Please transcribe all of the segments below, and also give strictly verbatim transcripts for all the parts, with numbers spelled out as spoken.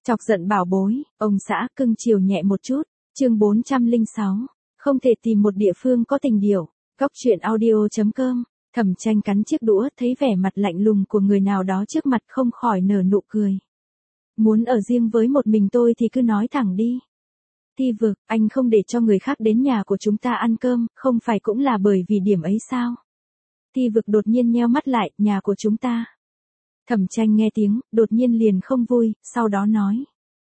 Chọc giận bảo bối, ông xã cưng chiều nhẹ một chút, chương bốn trăm lẻ sáu, không thể tìm một địa phương có tình điểu, góc truyện audio chấm com, Thẩm Tranh cắn chiếc đũa thấy vẻ mặt lạnh lùng của người nào đó trước mặt không khỏi nở nụ cười. Muốn ở riêng với một mình tôi thì cứ nói thẳng đi. Thi Vực, anh không để cho người khác đến nhà của chúng ta ăn cơm, không phải cũng là bởi vì điểm ấy sao? Thi Vực đột nhiên nheo mắt lại, nhà của chúng ta. Thẩm Tranh nghe tiếng, đột nhiên liền không vui, sau đó nói.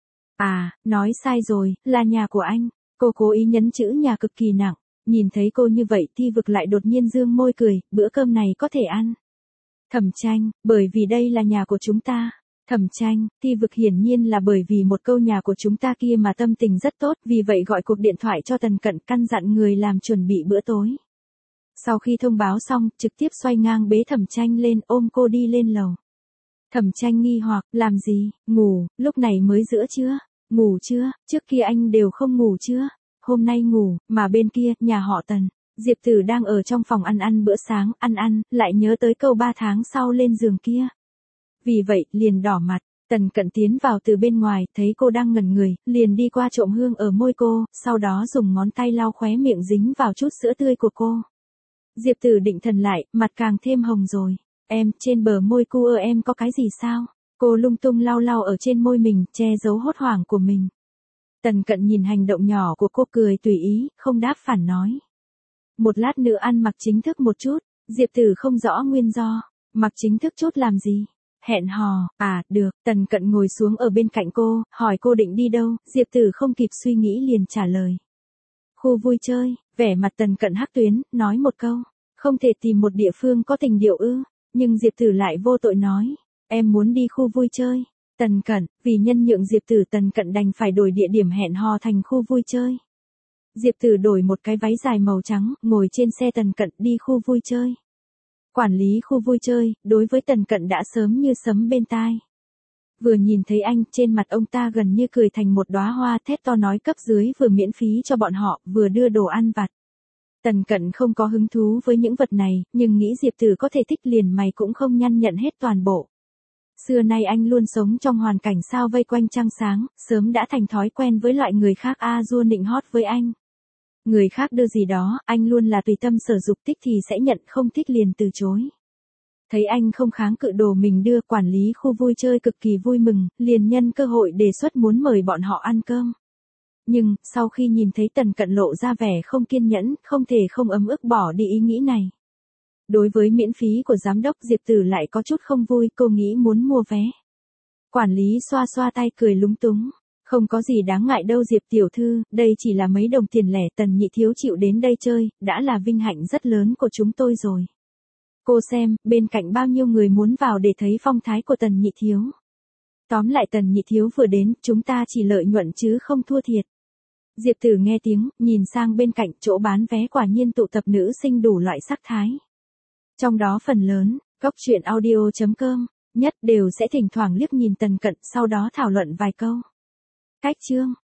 À, nói sai rồi, là nhà của anh. Cô cố ý nhấn chữ nhà cực kỳ nặng, nhìn thấy cô như vậy Thi Vực lại đột nhiên dương môi cười, bữa cơm này có thể ăn. Thẩm Tranh, bởi vì đây là nhà của chúng ta. Thẩm Tranh, Thi Vực hiển nhiên là bởi vì một câu nhà của chúng ta kia mà tâm tình rất tốt, vì vậy gọi cuộc điện thoại cho Tần Cận căn dặn người làm chuẩn bị bữa tối. Sau khi thông báo xong, trực tiếp xoay ngang bế Thẩm Tranh lên ôm cô đi lên lầu. Thẩm Tranh nghi hoặc, làm gì, ngủ, lúc này mới giữa trưa, ngủ chưa, trước kia anh đều không ngủ chưa, hôm nay ngủ, mà bên kia, nhà họ Tần, Diệp Tử đang ở trong phòng ăn ăn bữa sáng, ăn ăn, lại nhớ tới câu ba tháng sau lên giường kia. Vì vậy, liền đỏ mặt, Tần Cận tiến vào từ bên ngoài, thấy cô đang ngẩn người, liền đi qua trộm hương ở môi cô, sau đó dùng ngón tay lau khóe miệng dính vào chút sữa tươi của cô. Diệp Tử định thần lại, mặt càng thêm hồng rồi. Em, trên bờ môi cu ơ em có cái gì sao? Cô lung tung lau lau ở trên môi mình, che giấu hốt hoảng của mình. Tần Cận nhìn hành động nhỏ của cô cười tùy ý, không đáp phản nói. Một lát nữa ăn mặc chính thức một chút, Diệp Tử không rõ nguyên do. Mặc chính thức chút làm gì? Hẹn hò, à, được, Tần Cận ngồi xuống ở bên cạnh cô, hỏi cô định đi đâu, Diệp Tử không kịp suy nghĩ liền trả lời. Khu vui chơi, vẻ mặt Tần Cận hắc tuyến, nói một câu, không thể tìm một địa phương có tình điệu ư, nhưng Diệp Tử lại vô tội nói, em muốn đi khu vui chơi. Tần Cận, vì nhân nhượng Diệp Tử Tần Cận đành phải đổi địa điểm hẹn hò thành khu vui chơi. Diệp Tử đổi một cái váy dài màu trắng, ngồi trên xe Tần Cận đi khu vui chơi. Quản lý khu vui chơi, đối với Tần Cận đã sớm như sấm bên tai. Vừa nhìn thấy anh, trên mặt ông ta gần như cười thành một đóa hoa, thét to nói cấp dưới vừa miễn phí cho bọn họ, vừa đưa đồ ăn vặt. Tần Cận không có hứng thú với những vật này, nhưng nghĩ Diệp Tử có thể thích liền mày cũng không nhăn nhận hết toàn bộ. Xưa nay anh luôn sống trong hoàn cảnh sao vây quanh trăng sáng, sớm đã thành thói quen với loại người khác a dua nịnh hót với anh. Người khác đưa gì đó, anh luôn là tùy tâm sở dục, thích thì sẽ nhận, không thích liền từ chối. Thấy anh không kháng cự đồ mình đưa, quản lý khu vui chơi cực kỳ vui mừng, liền nhân cơ hội đề xuất muốn mời bọn họ ăn cơm. Nhưng, sau khi nhìn thấy Tần Cận lộ ra vẻ không kiên nhẫn, không thể không ấm ức bỏ đi ý nghĩ này. Đối với miễn phí của giám đốc Diệp Tử lại có chút không vui, cô nghĩ muốn mua vé. Quản lý xoa xoa tay cười lúng túng. Không có gì đáng ngại đâu Diệp tiểu thư, đây chỉ là mấy đồng tiền lẻ, Tần nhị thiếu chịu đến đây chơi, đã là vinh hạnh rất lớn của chúng tôi rồi. Cô xem, bên cạnh bao nhiêu người muốn vào để thấy phong thái của Tần nhị thiếu. Tóm lại Tần nhị thiếu vừa đến, chúng ta chỉ lợi nhuận chứ không thua thiệt. Diệp Tử nghe tiếng, nhìn sang bên cạnh, chỗ bán vé quả nhiên tụ tập nữ sinh đủ loại sắc thái. Trong đó phần lớn, góc truyện audio chấm com, nhất đều sẽ thỉnh thoảng liếc nhìn Tần Cận, sau đó thảo luận vài câu. Cách chương